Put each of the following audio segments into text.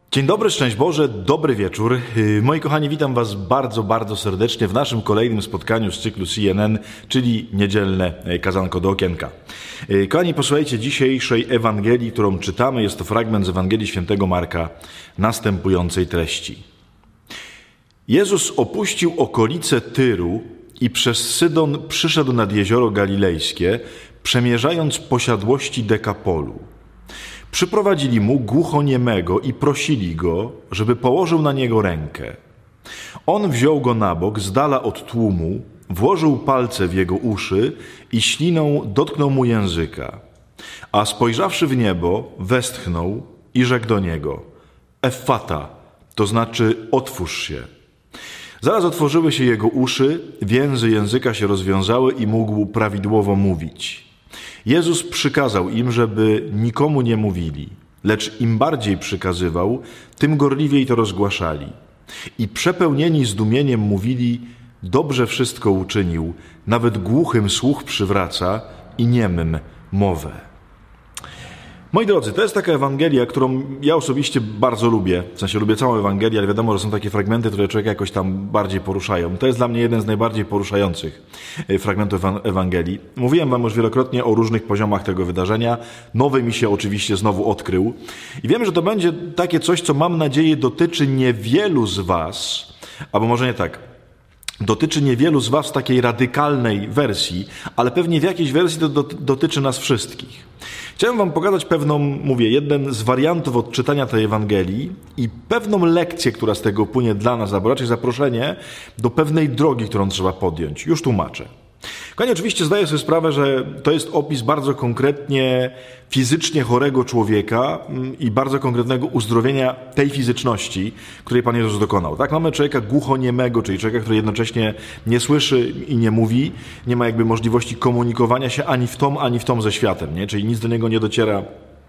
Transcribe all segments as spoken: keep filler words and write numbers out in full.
Dzień dobry, szczęść Boże, dobry wieczór. Moi kochani, witam Was bardzo, bardzo serdecznie w naszym kolejnym spotkaniu z cyklu C N N, czyli niedzielne kazanko do okienka. Kochani, posłuchajcie dzisiejszej Ewangelii, którą czytamy. Jest to fragment z Ewangelii Świętego Marka następującej treści. Jezus opuścił okolice Tyru i przez Sydon przyszedł nad jezioro Galilejskie, przemierzając posiadłości Dekapolu. Przyprowadzili mu głuchoniemego i prosili go, żeby położył na niego rękę. On wziął go na bok z dala od tłumu, włożył palce w jego uszy i śliną dotknął mu języka. A spojrzawszy w niebo, westchnął i rzekł do niego: Effata, to znaczy otwórz się. Zaraz otworzyły się jego uszy, więzy języka się rozwiązały i mógł prawidłowo mówić. Jezus przykazał im, żeby nikomu nie mówili, lecz im bardziej przykazywał, tym gorliwiej to rozgłaszali. I przepełnieni zdumieniem mówili: dobrze wszystko uczynił, nawet głuchym słuch przywraca i niemym mowę. Moi drodzy, to jest taka Ewangelia, którą ja osobiście bardzo lubię. W sensie lubię całą Ewangelię, ale wiadomo, że są takie fragmenty, które człowieka jakoś tam bardziej poruszają. To jest dla mnie jeden z najbardziej poruszających fragmentów Ewangelii. Mówiłem Wam już wielokrotnie o różnych poziomach tego wydarzenia. Nowy mi się oczywiście znowu odkrył. I wiem, że to będzie takie coś, co mam nadzieję dotyczy niewielu z Was, albo może nie tak. Dotyczy niewielu z Was w takiej radykalnej wersji, ale pewnie w jakiejś wersji to dotyczy nas wszystkich. Chciałem Wam pokazać pewną, mówię, jeden z wariantów odczytania tej Ewangelii i pewną lekcję, która z tego płynie dla nas, albo raczej zaproszenie do pewnej drogi, którą trzeba podjąć. Już tłumaczę. Kochani, oczywiście zdaję sobie sprawę, że to jest opis bardzo konkretnie fizycznie chorego człowieka i bardzo konkretnego uzdrowienia tej fizyczności, której Pan Jezus dokonał. Tak, mamy człowieka głuchoniemego, czyli człowieka, który jednocześnie nie słyszy i nie mówi, nie ma jakby możliwości komunikowania się ani w tą, ani w tą ze światem, nie? Czyli nic do niego nie dociera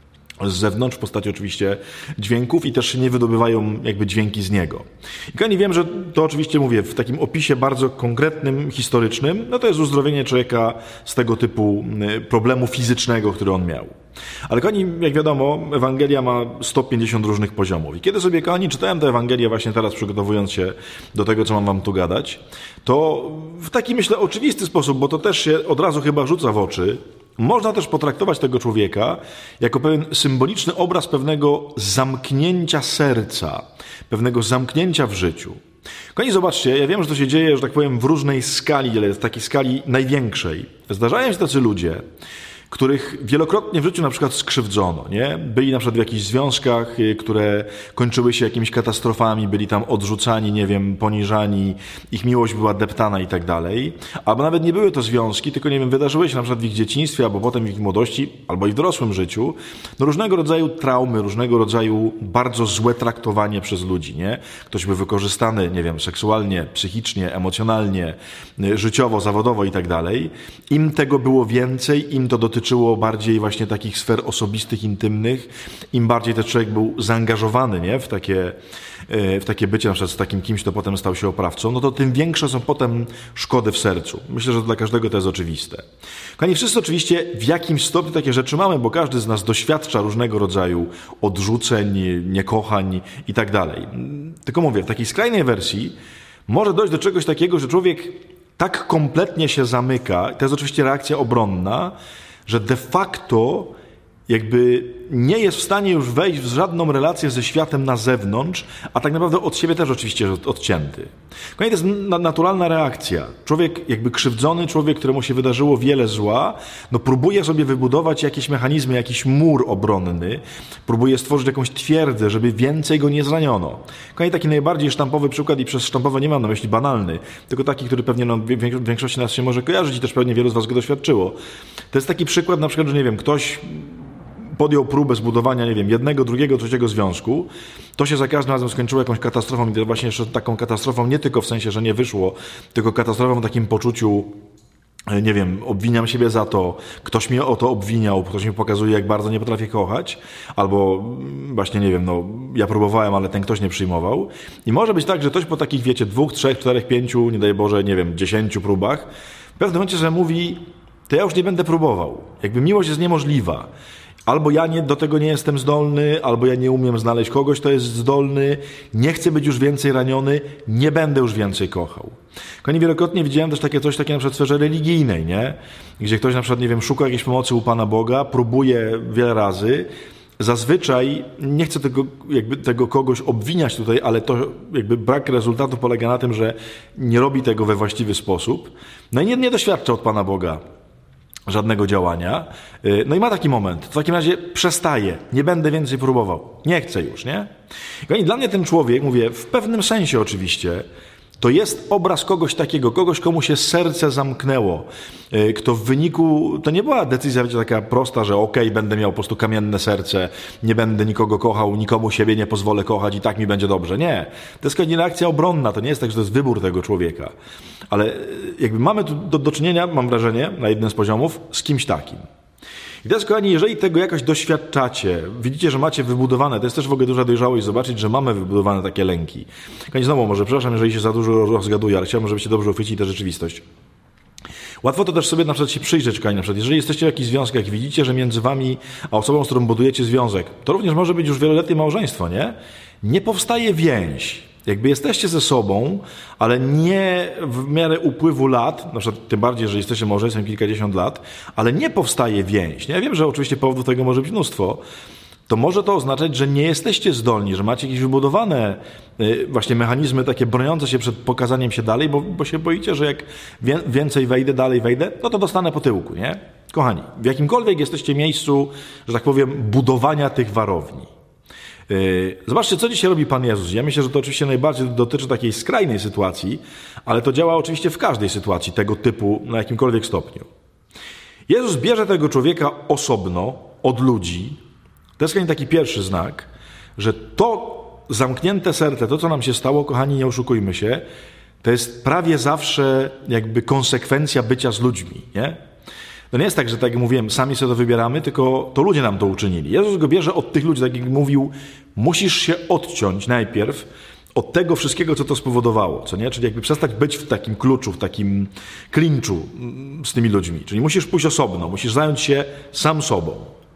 z zewnątrz, w postaci oczywiście dźwięków i też się nie wydobywają jakby dźwięki z niego. I kochani, wiem, że to oczywiście mówię w takim opisie bardzo konkretnym, historycznym, no to jest uzdrowienie człowieka z tego typu problemu fizycznego, który on miał. Ale kochani, jak wiadomo, Ewangelia ma sto pięćdziesiąt różnych poziomów. I kiedy sobie, kochani, czytałem tę Ewangelię właśnie teraz, przygotowując się do tego, co mam Wam tu gadać, to w taki, myślę, oczywisty sposób, bo to też się od razu chyba rzuca w oczy, można też potraktować tego człowieka jako pewien symboliczny obraz pewnego zamknięcia serca, pewnego zamknięcia w życiu. Kochani, zobaczcie, ja wiem, że to się dzieje, że tak powiem, w różnej skali, ale w takiej skali największej. Zdarzają się tacy ludzie, których wielokrotnie w życiu na przykład skrzywdzono, nie? Byli na przykład w jakichś związkach, które kończyły się jakimiś katastrofami, byli tam odrzucani, nie wiem, poniżani, ich miłość była deptana i tak dalej. Albo nawet nie były to związki, tylko, nie wiem, wydarzyły się na przykład w ich dzieciństwie, albo potem w ich młodości, albo i w dorosłym życiu, no różnego rodzaju traumy, różnego rodzaju bardzo złe traktowanie przez ludzi, nie? Ktoś był wykorzystany, nie wiem, seksualnie, psychicznie, emocjonalnie, życiowo, zawodowo i tak dalej. Im tego było więcej, im to dotyczyło dotyczyło bardziej właśnie takich sfer osobistych, intymnych. Im bardziej ten człowiek był zaangażowany, nie? W takie, w takie bycie na przykład z takim kimś, kto potem stał się oprawcą, no to tym większe są potem szkody w sercu. Myślę, że dla każdego to jest oczywiste. Kochani, wszyscy oczywiście w jakimś stopniu takie rzeczy mamy, bo każdy z nas doświadcza różnego rodzaju odrzuceń, niekochań i tak dalej. Tylko mówię, w takiej skrajnej wersji może dojść do czegoś takiego, że człowiek tak kompletnie się zamyka, to jest oczywiście reakcja obronna, że de facto jakby nie jest w stanie już wejść w żadną relację ze światem na zewnątrz, a tak naprawdę od siebie też oczywiście jest odcięty. Kochani, to jest naturalna reakcja. Człowiek jakby krzywdzony, człowiek, któremu się wydarzyło wiele zła, no próbuje sobie wybudować jakieś mechanizmy, jakiś mur obronny, próbuje stworzyć jakąś twierdzę, żeby więcej go nie zraniono. Kochani, taki najbardziej sztampowy przykład, i przez sztampowy nie mam na myśli banalny, tylko taki, który pewnie no, w większości nas się może kojarzyć i też pewnie wielu z Was go doświadczyło. To jest taki przykład na przykład, że nie wiem, ktoś podjął próbę zbudowania, nie wiem, jednego, drugiego, trzeciego związku, to się za każdym razem skończyło jakąś katastrofą i właśnie jeszcze taką katastrofą nie tylko w sensie, że nie wyszło, tylko katastrofą w takim poczuciu, nie wiem, obwiniam siebie za to, ktoś mnie o to obwiniał, ktoś mi pokazuje, jak bardzo nie potrafię kochać, albo właśnie, nie wiem, no, ja próbowałem, ale ten ktoś nie przyjmował. I może być tak, że ktoś po takich, wiecie, dwóch, trzech, czterech, pięciu, nie daj Boże, nie wiem, dziesięciu próbach, w pewnym momencie sobie mówi, to ja już nie będę próbował. Jakby miłość jest niemożliwa. Albo ja nie, do tego nie jestem zdolny, albo ja nie umiem znaleźć kogoś, kto jest zdolny, nie chcę być już więcej raniony, nie będę już więcej kochał. Kochani, wielokrotnie widziałem też takie coś takie na przykład w sferze religijnej, nie? Gdzie ktoś na przykład, nie wiem, szuka jakiejś pomocy u Pana Boga, próbuje wiele razy. Zazwyczaj, nie chcę tego, jakby tego kogoś obwiniać tutaj, ale to jakby brak rezultatu polega na tym, że nie robi tego we właściwy sposób. No i nie, nie doświadcza od Pana Boga żadnego działania. No i ma taki moment. W takim razie przestaje. Nie będę więcej próbował. Nie chcę już, nie? I dla mnie ten człowiek, mówię, w pewnym sensie oczywiście, to jest obraz kogoś takiego, kogoś, komu się serce zamknęło, kto w wyniku, to nie była decyzja wiecie, taka prosta, że okej, okay, będę miał po prostu kamienne serce, nie będę nikogo kochał, nikomu siebie nie pozwolę kochać i tak mi będzie dobrze. Nie. To jest kolejna reakcja obronna, to nie jest tak, że to jest wybór tego człowieka. Ale jakby mamy tu do, do czynienia, mam wrażenie, na jednym z poziomów, z kimś takim. I teraz, kochani, jeżeli tego jakoś doświadczacie, widzicie, że macie wybudowane, to jest też w ogóle duża dojrzałość zobaczyć, że mamy wybudowane takie lęki. Kochani, znowu może, przepraszam, jeżeli się za dużo rozgaduję, ale chciałbym, żebyście dobrze uchwycili tę rzeczywistość. Łatwo to też sobie na przykład się przyjrzeć, kochani, na przykład, jeżeli jesteście w jakichś związkach i widzicie, że między wami a osobą, z którą budujecie związek, to również może być już wieloletnie małżeństwo, nie? Nie powstaje więź. Jakby jesteście ze sobą, ale nie w miarę upływu lat, na przykład tym bardziej, że jesteście małżeństwem kilkadziesiąt lat, ale nie powstaje więź. Ja wiem, że oczywiście powodów tego może być mnóstwo. To może to oznaczać, że nie jesteście zdolni, że macie jakieś wybudowane właśnie mechanizmy takie broniące się przed pokazaniem się dalej, bo, bo się boicie, że jak więcej wejdę, dalej wejdę, no to dostanę po tyłku, nie? Kochani, w jakimkolwiek jesteście miejscu, że tak powiem, budowania tych warowni. Zobaczcie, co dzisiaj robi Pan Jezus. Ja myślę, że to oczywiście najbardziej dotyczy takiej skrajnej sytuacji, ale to działa oczywiście w każdej sytuacji tego typu, na jakimkolwiek stopniu. Jezus bierze tego człowieka osobno od ludzi. To jest taki pierwszy znak, że to zamknięte serce, to co nam się stało, kochani, nie oszukujmy się, to jest prawie zawsze jakby konsekwencja bycia z ludźmi, nie? To nie jest tak, że tak jak mówiłem, sami sobie to wybieramy, tylko to ludzie nam to uczynili. Jezus go bierze od tych ludzi, tak jak mówił, musisz się odciąć najpierw od tego wszystkiego, co to spowodowało, co nie? Czyli jakby przestać być w takim kluczu, w takim klinczu z tymi ludźmi. Czyli musisz pójść osobno, musisz zająć się sam sobą.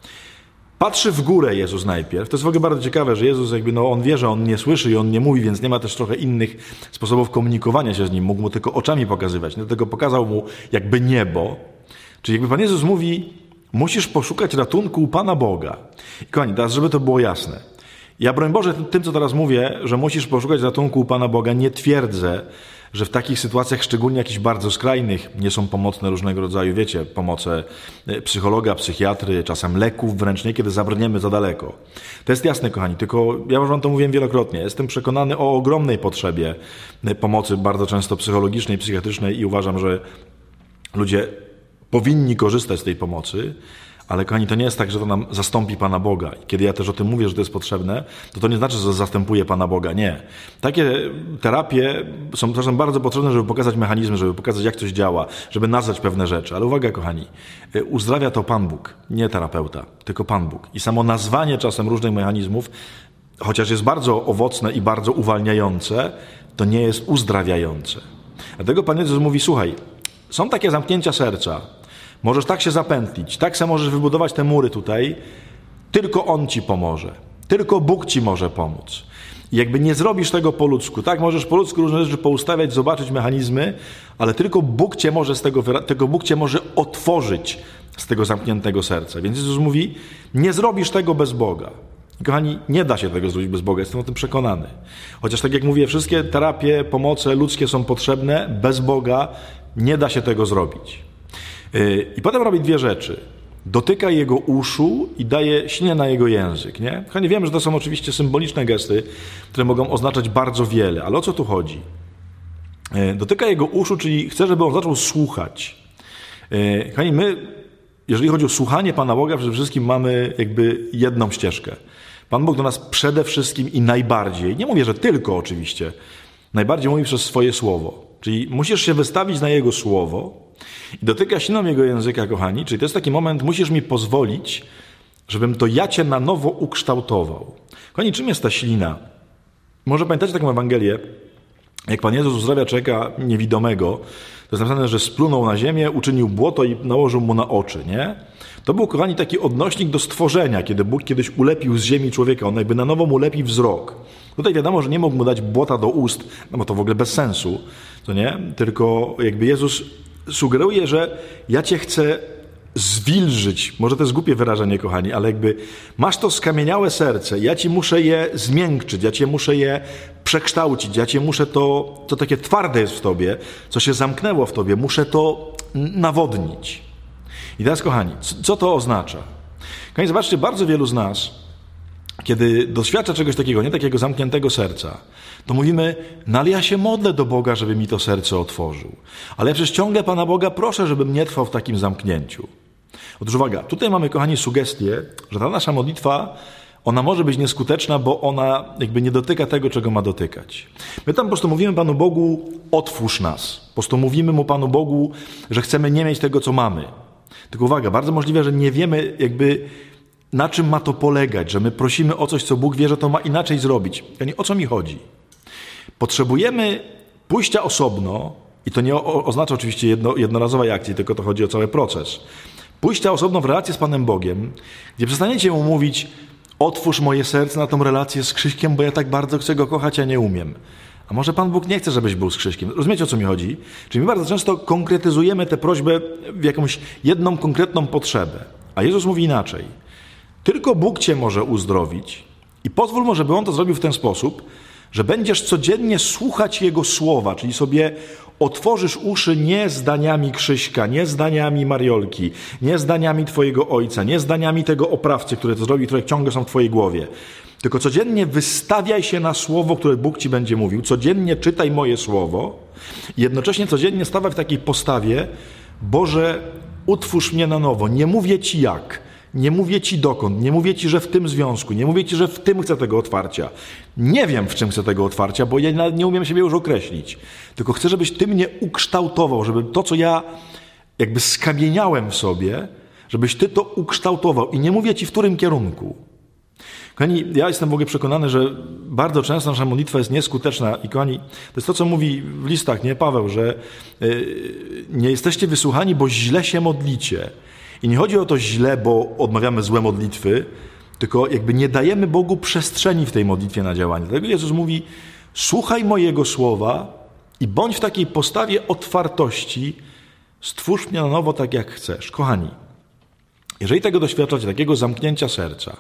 Patrzy w górę Jezus najpierw. To jest w ogóle bardzo ciekawe, że Jezus jakby, no on wie, że on nie słyszy i on nie mówi, więc nie ma też trochę innych sposobów komunikowania się z nim. Mógł mu tylko oczami pokazywać. Dlatego pokazał mu jakby niebo. Czyli jakby Pan Jezus mówi, musisz poszukać ratunku u Pana Boga. I kochani, teraz żeby to było jasne. Ja, broń Boże, tym, co teraz mówię, że musisz poszukać ratunku u Pana Boga, nie twierdzę, że w takich sytuacjach, szczególnie jakichś bardzo skrajnych, nie są pomocne różnego rodzaju, wiecie, pomoce psychologa, psychiatry, czasem leków wręcz, nie, kiedy zabrniemy za daleko. To jest jasne, kochani, tylko ja już wam to mówiłem wielokrotnie. Jestem przekonany o ogromnej potrzebie pomocy, bardzo często psychologicznej, psychiatrycznej i uważam, że ludzie powinni korzystać z tej pomocy, ale kochani, to nie jest tak, że to nam zastąpi Pana Boga. I kiedy ja też o tym mówię, że to jest potrzebne, to to nie znaczy, że zastępuje Pana Boga. Nie. Takie terapie są czasem bardzo potrzebne, żeby pokazać mechanizmy, żeby pokazać, jak coś działa, żeby nazwać pewne rzeczy. Ale uwaga, kochani, uzdrawia to Pan Bóg, nie terapeuta, tylko Pan Bóg. I samo nazwanie czasem różnych mechanizmów, chociaż jest bardzo owocne i bardzo uwalniające, to nie jest uzdrawiające. Dlatego Pan Jezus mówi, słuchaj, są takie zamknięcia serca, możesz tak się zapętlić, tak se możesz wybudować te mury tutaj, tylko On ci pomoże, tylko Bóg ci może pomóc. I jakby nie zrobisz tego po ludzku, tak, możesz po ludzku różne rzeczy poustawiać, zobaczyć mechanizmy, ale tylko Bóg cię może z tego, tego Bóg cię może otworzyć z tego zamkniętego serca. Więc Jezus mówi, nie zrobisz tego bez Boga. I kochani, nie da się tego zrobić bez Boga, jestem o tym przekonany. Chociaż tak jak mówię, wszystkie terapie, pomoce ludzkie są potrzebne, bez Boga nie da się tego zrobić. I potem robi dwie rzeczy. Dotyka jego uszu i daje ślinę na jego język. Nie? Kochani, wiem, że to są oczywiście symboliczne gesty, które mogą oznaczać bardzo wiele, ale o co tu chodzi? Dotyka jego uszu, czyli chce, żeby on zaczął słuchać. Kochani, my, jeżeli chodzi o słuchanie Pana Boga, przede wszystkim mamy jakby jedną ścieżkę. Pan Bóg do nas przede wszystkim i najbardziej, nie mówię, że tylko oczywiście, najbardziej mówi przez swoje słowo. Czyli musisz się wystawić na Jego słowo i dotyka śliną Jego języka, kochani. Czyli to jest taki moment, musisz mi pozwolić, żebym to ja Cię na nowo ukształtował. Kochani, czym jest ta ślina? Może pamiętacie taką Ewangelię, jak Pan Jezus uzdrawia człowieka niewidomego, to jest napisane, że splunął na ziemię, uczynił błoto i nałożył mu na oczy, nie? To był, kochani, taki odnośnik do stworzenia, kiedy Bóg kiedyś ulepił z ziemi człowieka, on jakby na nowo mu ulepi wzrok. Tutaj wiadomo, że nie mógł mu dać błota do ust, no bo to w ogóle bez sensu, to nie? Tylko jakby Jezus sugeruje, że ja cię chcę zwilżyć. Może to jest głupie wyrażenie, kochani, ale jakby masz to skamieniałe serce, ja ci muszę je zmiękczyć, ja cię muszę je przekształcić, ja cię muszę to, co takie twarde jest w tobie, co się zamknęło w tobie, muszę to nawodnić. I teraz, kochani, co to oznacza? Kochani, zobaczcie, bardzo wielu z nas, kiedy doświadcza czegoś takiego, nie takiego zamkniętego serca, to mówimy, no ale ja się modlę do Boga, żeby mi to serce otworzył. Ale ja przecież ciągle Pana Boga proszę, żebym nie trwał w takim zamknięciu. Otóż uwaga, tutaj mamy, kochani, sugestię, że ta nasza modlitwa, ona może być nieskuteczna, bo ona jakby nie dotyka tego, czego ma dotykać. My tam po prostu mówimy Panu Bogu, otwórz nas. Po prostu mówimy Mu, Panu Bogu, że chcemy nie mieć tego, co mamy. Tylko uwaga, bardzo możliwe, że nie wiemy jakby na czym ma to polegać, że my prosimy o coś, co Bóg wie, że to ma inaczej zrobić. O co mi chodzi? Potrzebujemy pójścia osobno, i to nie o, oznacza oczywiście jedno, jednorazowej akcji, tylko to chodzi o cały proces. Pójścia osobno w relację z Panem Bogiem, gdzie przestaniecie Mu mówić, otwórz moje serce na tą relację z Krzyśkiem, bo ja tak bardzo chcę Go kochać, a nie umiem. A może Pan Bóg nie chce, żebyś był z Krzyśkiem? Rozumiecie, o co mi chodzi? Czyli my bardzo często konkretyzujemy tę prośbę w jakąś jedną konkretną potrzebę. A Jezus mówi inaczej. Tylko Bóg cię może uzdrowić i pozwól mu, żeby On to zrobił w ten sposób, że będziesz codziennie słuchać Jego słowa, czyli sobie otworzysz uszy nie zdaniami Krzyśka, nie zdaniami Mariolki, nie zdaniami Twojego ojca, nie zdaniami tego oprawcy, który to zrobi, które ciągle są w Twojej głowie. Tylko codziennie wystawiaj się na słowo, które Bóg Ci będzie mówił. Codziennie czytaj moje słowo i jednocześnie codziennie stawaj w takiej postawie, Boże, utwórz mnie na nowo. Nie mówię Ci jak. Nie mówię Ci dokąd, nie mówię Ci, że w tym związku, nie mówię Ci, że w tym chcę tego otwarcia. Nie wiem, w czym chcę tego otwarcia, bo ja nie umiem siebie już określić. Tylko chcę, żebyś Ty mnie ukształtował, żeby to, co ja jakby skamieniałem w sobie, żebyś Ty to ukształtował. I nie mówię Ci, w którym kierunku. Kochani, ja jestem w ogóle przekonany, że bardzo często nasza modlitwa jest nieskuteczna. I kochani, to jest to, co mówi w listach, nie Paweł, że yy, nie jesteście wysłuchani, bo źle się modlicie. I nie chodzi o to źle, bo odmawiamy złe modlitwy, tylko jakby nie dajemy Bogu przestrzeni w tej modlitwie na działanie. Dlatego Jezus mówi, słuchaj mojego słowa i bądź w takiej postawie otwartości, stwórz mnie na nowo tak, jak chcesz. Kochani, jeżeli tego doświadczacie, takiego zamknięcia serca,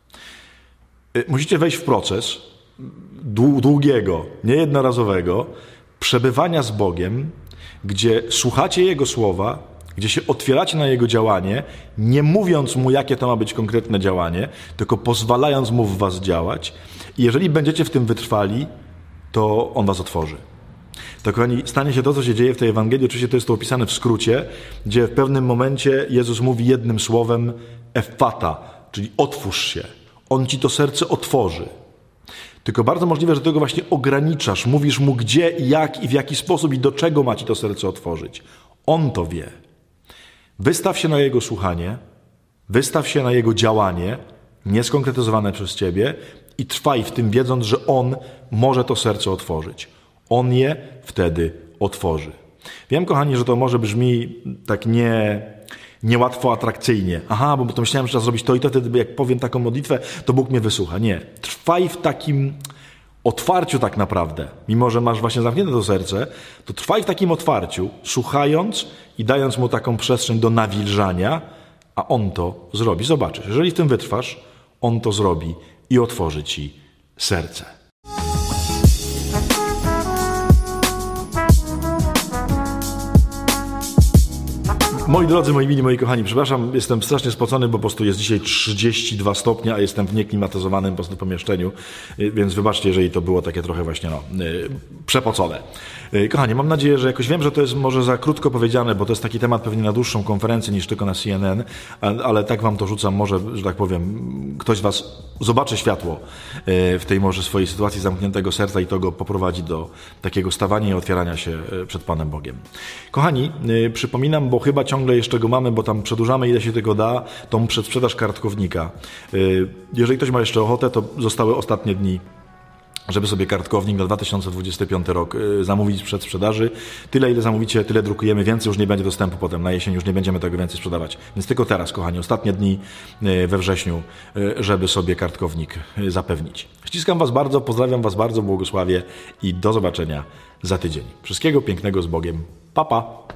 musicie wejść w proces długiego, niejednorazowego przebywania z Bogiem, gdzie słuchacie Jego słowa, gdzie się otwieracie na Jego działanie, nie mówiąc Mu, jakie to ma być konkretne działanie, tylko pozwalając Mu w was działać. I jeżeli będziecie w tym wytrwali, to On was otworzy. To, kochani, stanie się to, co się dzieje w tej Ewangelii. Oczywiście to jest to opisane w skrócie, gdzie w pewnym momencie Jezus mówi jednym słowem effata, czyli otwórz się. On ci to serce otworzy. Tylko bardzo możliwe, że tego właśnie ograniczasz. Mówisz Mu, gdzie, jak i w jaki sposób i do czego ma ci to serce otworzyć. On to wie. Wystaw się na Jego słuchanie, wystaw się na Jego działanie, nieskonkretyzowane przez Ciebie i trwaj w tym, wiedząc, że On może to serce otworzyć. On je wtedy otworzy. Wiem, kochani, że to może brzmi tak nie, niełatwo atrakcyjnie. Aha, bo to myślałem, że trzeba zrobić to i to, wtedy jak powiem taką modlitwę, to Bóg mnie wysłucha. Nie. Trwaj w takim otwarciu tak naprawdę. Mimo że masz właśnie zamknięte to serce, to trwaj w takim otwarciu, słuchając i dając Mu taką przestrzeń do nawilżania, a On to zrobi. Zobaczysz, jeżeli w tym wytrwasz, On to zrobi i otworzy Ci serce. Moi drodzy, moi mili, moi kochani, przepraszam, jestem strasznie spocony, bo po prostu jest dzisiaj trzydzieści dwa stopnie, a jestem w nieklimatyzowanym po prostu pomieszczeniu, więc wybaczcie, jeżeli to było takie trochę właśnie no, przepocone. Kochani, mam nadzieję, że jakoś wiem, że to jest może za krótko powiedziane, bo to jest taki temat pewnie na dłuższą konferencję niż tylko na C N N, ale tak wam to rzucam, może, że tak powiem, ktoś z was zobaczy światło w tej może swojej sytuacji zamkniętego serca i to go poprowadzi do takiego stawania i otwierania się przed Panem Bogiem. Kochani, przypominam, bo chyba ciągle jeszcze go mamy, bo tam przedłużamy ile się tego da, tą przedsprzedaż kartkownika. Jeżeli ktoś ma jeszcze ochotę, to zostały ostatnie dni żeby sobie kartkownik na dwa tysiące dwudziesty piąty rok zamówić przed sprzedaży. Tyle, ile zamówicie, tyle drukujemy, więcej już nie będzie dostępu potem. Na jesień już nie będziemy tego więcej sprzedawać. Więc tylko teraz, kochani, ostatnie dni we wrześniu, żeby sobie kartkownik zapewnić. Ściskam Was bardzo, pozdrawiam Was bardzo, błogosławię i do zobaczenia za tydzień. Wszystkiego pięknego z Bogiem. Pa, pa!